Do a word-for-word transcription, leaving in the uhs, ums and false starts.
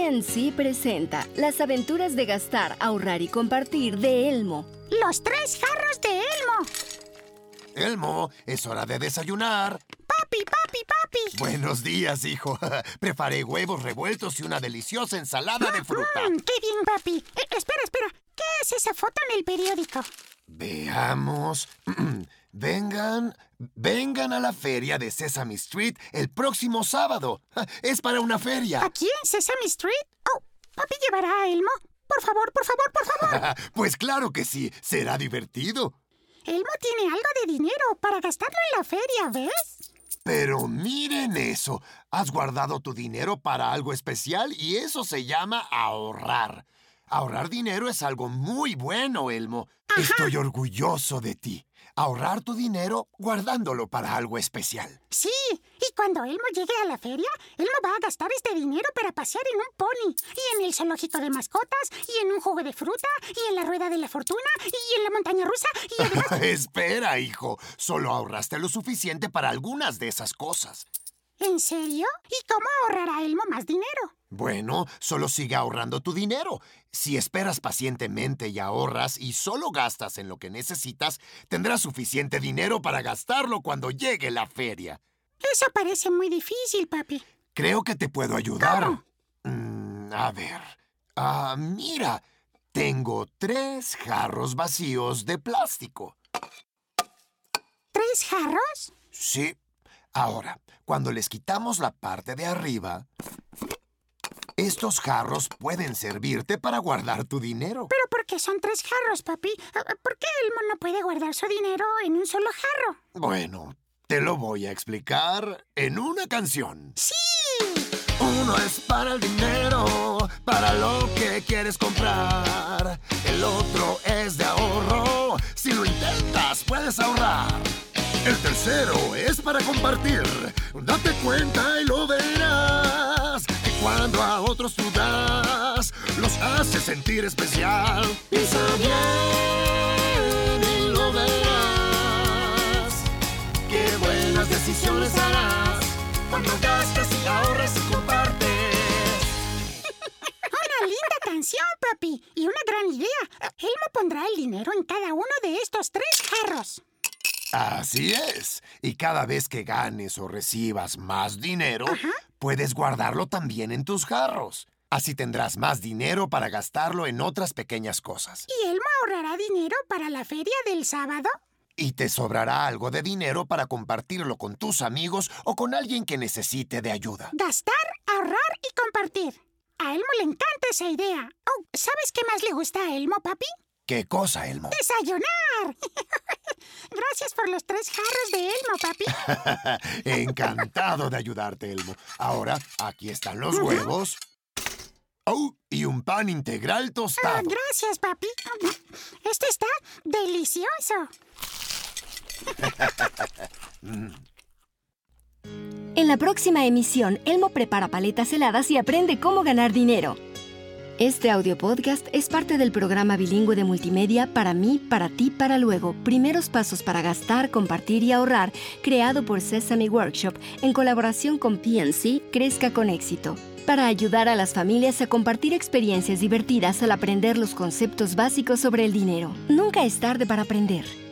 P N C presenta Las aventuras de gastar, ahorrar y compartir de Elmo. ¡Los tres jarros de Elmo! Elmo, es hora de desayunar. ¡Papi, papi, papi! Buenos días, hijo. Preparé huevos revueltos y una deliciosa ensalada de fruta. Mm, ¡Qué bien, papi! Eh, espera, espera. ¿Qué es esa foto en el periódico? Veamos. Vengan, vengan a la feria de Sesame Street el próximo sábado. Es para una feria. ¿Aquí en Sesame Street? Oh, ¿papi llevará a Elmo? Por favor, por favor, por favor. Pues claro que sí. Será divertido. Elmo tiene algo de dinero para gastarlo en la feria, ¿ves? Pero miren eso. Has guardado tu dinero para algo especial y eso se llama ahorrar. Ahorrar dinero es algo muy bueno, Elmo. Ajá. Estoy orgulloso de ti. Ahorrar tu dinero guardándolo para algo especial. Sí, y cuando Elmo llegue a la feria, Elmo va a gastar este dinero para pasear en un pony, y en el zoológico de mascotas, y en un jugo de fruta, y en la rueda de la fortuna, y en la montaña rusa, y además... Espera, hijo. Solo ahorraste lo suficiente para algunas de esas cosas. ¿En serio? ¿Y cómo ahorrará Elmo más dinero? Bueno, solo sigue ahorrando tu dinero. Si esperas pacientemente y ahorras y solo gastas en lo que necesitas, tendrás suficiente dinero para gastarlo cuando llegue la feria. Eso parece muy difícil, papi. Creo que te puedo ayudar. ¿Cómo? Mm, a ver. Ah, mira. Tengo tres jarros vacíos de plástico. ¿Tres jarros? Sí. Ahora, cuando les quitamos la parte de arriba, estos jarros pueden servirte para guardar tu dinero. ¿Pero por qué son tres jarros, papi? ¿Por qué Elmo no puede guardar su dinero en un solo jarro? Bueno, te lo voy a explicar en una canción. ¡Sí! Uno es para el dinero, para lo que quieres comprar. El otro es de ahorro, si lo intentas puedes ahorrar. El tercero es para compartir. Date cuenta y lo verás, que cuando a otros tú das, los hace sentir especial. Piensa bien y lo verás. Qué buenas decisiones harás cuando gastas y ahorras y compartes. Una linda canción, papi. Y una gran idea. Elmo pondrá el dinero en cada uno de estos tres jarros. Así es. Y cada vez que ganes o recibas más dinero, Ajá. puedes guardarlo también en tus jarros. Así tendrás más dinero para gastarlo en otras pequeñas cosas. ¿Y Elmo ahorrará dinero para la feria del sábado? Y te sobrará algo de dinero para compartirlo con tus amigos o con alguien que necesite de ayuda. Gastar, ahorrar y compartir. A Elmo le encanta esa idea. Oh, ¿sabes qué más le gusta a Elmo, papi? ¿Qué cosa, Elmo? ¡Desayunar! Gracias por los tres jarros de Elmo, papi. Encantado de ayudarte, Elmo. Ahora, aquí están los huevos. Oh, y un pan integral tostado. Ah, gracias, papi. Este está delicioso. En la próxima emisión, Elmo prepara paletas heladas y aprende cómo ganar dinero. Este audio podcast es parte del programa bilingüe de multimedia Para mí, para ti, para luego. Primeros pasos para gastar, compartir y ahorrar, creado por Sesame Workshop en colaboración con P N C Crezca con Éxito, para ayudar a las familias a compartir experiencias divertidas al aprender los conceptos básicos sobre el dinero. Nunca es tarde para aprender.